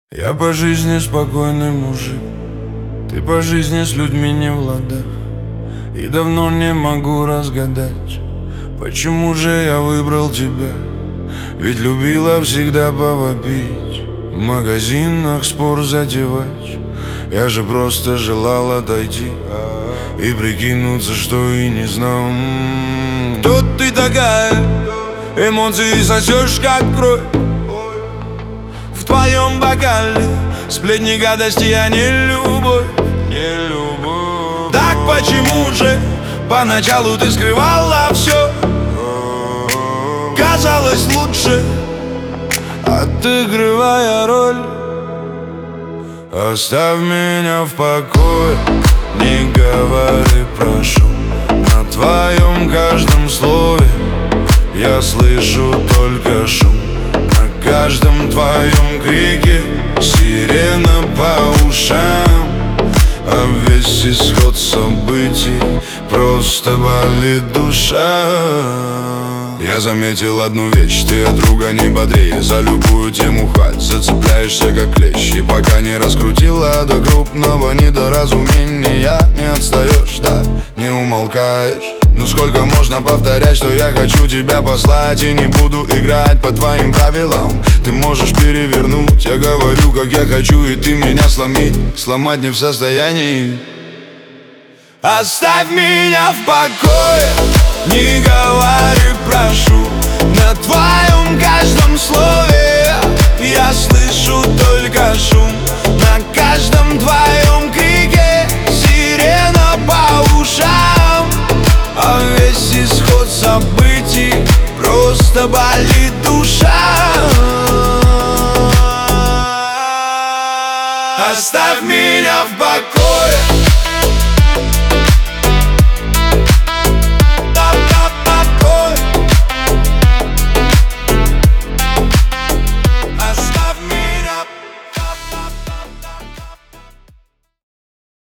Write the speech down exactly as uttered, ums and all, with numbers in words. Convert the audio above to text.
Я по жизни спокойный мужик, ты по жизни с людьми не в ладах. И давно не могу разгадать, почему же я выбрал тебя. Ведь любила всегда повопить, в магазинах спор затевать. Я же просто желал отойти и прикинуться, что и не знал. Кто ты такая? Эмоции сосешь как кровь. В твоем бокале сплетни, гадости, а не любовь. Не любовь. Так почему же поначалу ты скрывала все? Казалось лучше, отыгрывая роль. Оставь меня в покое, не говори, прошу. На твоем каждом слове я слышу только шум. На каждом твоем крике сирена по ушам. А весь исход событий просто болит душа. Я заметил одну вещь, ты от друга не бодрее. За любую тему хвать, зацепляешься как клещ. И пока не раскрутила до крупного недоразумения, не отстаешь, да, не умолкаешь. Ну сколько можно повторять, что я хочу тебя послать и не буду играть по твоим правилам. Ты можешь перевернуть, я говорю, как я хочу, и ты меня сломить, сломать не в состоянии. Оставь меня в покое, не говори, прошу. На твоем каждом слове я слышу только шум. На каждом твоем крике сирена по ушам. А весь исход событий просто болит душа. Оставь меня в покое.